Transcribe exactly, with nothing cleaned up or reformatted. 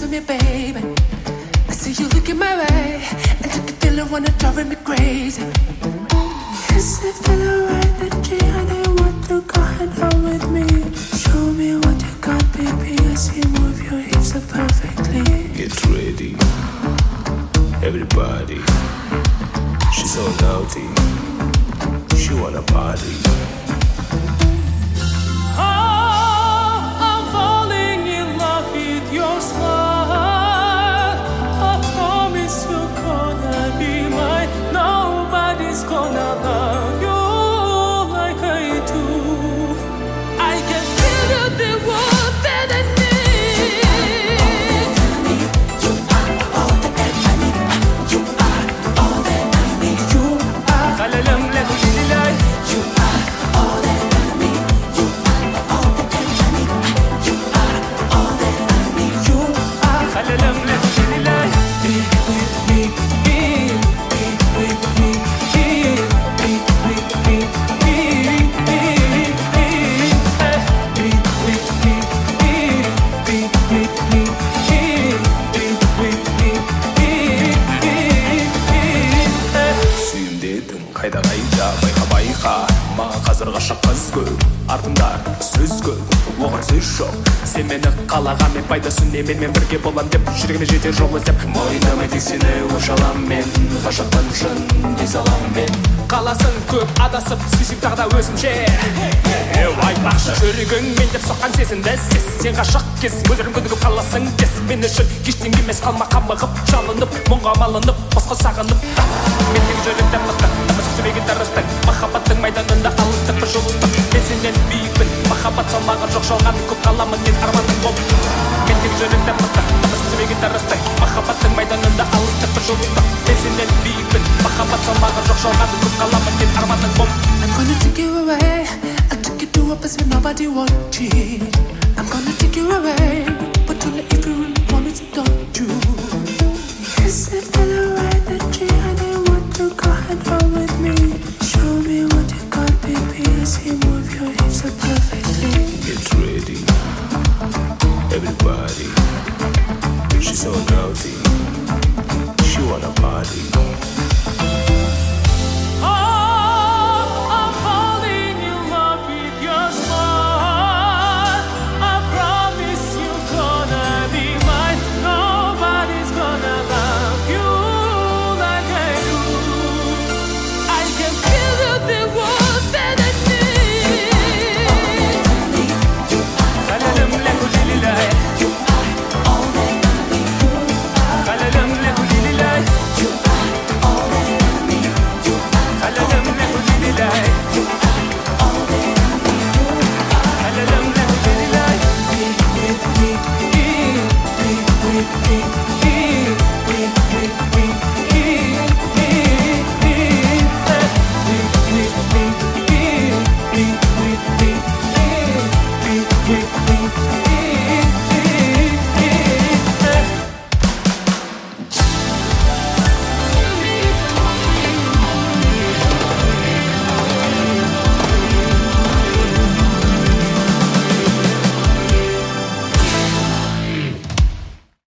with me, baby. I see you looking my way, and you can feel it when it's driving me crazy. Yes, I feel the right energy, and I want to go hang out with me. Show me what you got, baby. I see you move your hips so perfectly. Get ready, everybody. She's so naughty, she wanna party. Gonna love you like I do. I can feel you, the one that I need. You are all that I need. You are all that I need. You are Kalalam lahu lilay. You are all that I need. You are all that I need. You are all that I need. You are Kalalam lahu lilay. Be with me, be, be with me. Қайда қайда байқа байқа маған қазір ғашық қыз көп артымда сөз көп оған сөз жоқ сен мені қалағанмен пайдасы не менімен бірге болам деп жүрегіме жетер жол іздеп мойындамай тек сені өш алам мен ғашықпын шын дей салам мен қаласың көп адасып сүйсең тағы да өзімше еу айтпақшы жүрегіңмен деп соққан сезімді сез сен ғашық кез мөлдірім күдігіп қаласың кез мен үшін ештеңе емес қалма қамығып жалынып мұңға малынып босқа сағынып мендегі жүректен басқа сүреген тырыстық махаббаттың майданында алыстық бір жұлдыздық мен сенен биікпін махаббат салмағы жоқ жалған көп қаламын мен арманың болып мендегі жүректен басқа сүреген тырыстық махаббаттың майданында алыстық бір жұлдыздық мен сенен биікпін махаббат салмағы жоқ жалған көп қаламын мен арманың болып I'm gonna take you away. I took you to a place where nobody watching. I'm gonna take you away, but only if you really want me to, don't you? Yes, I feel the right energy, and I want to go hang out with me. Show me what you got, baby. I see you move your hips so perfectly. Get ready, everybody. She's so naughty, she wanna party. Be, be, be, be, be, be.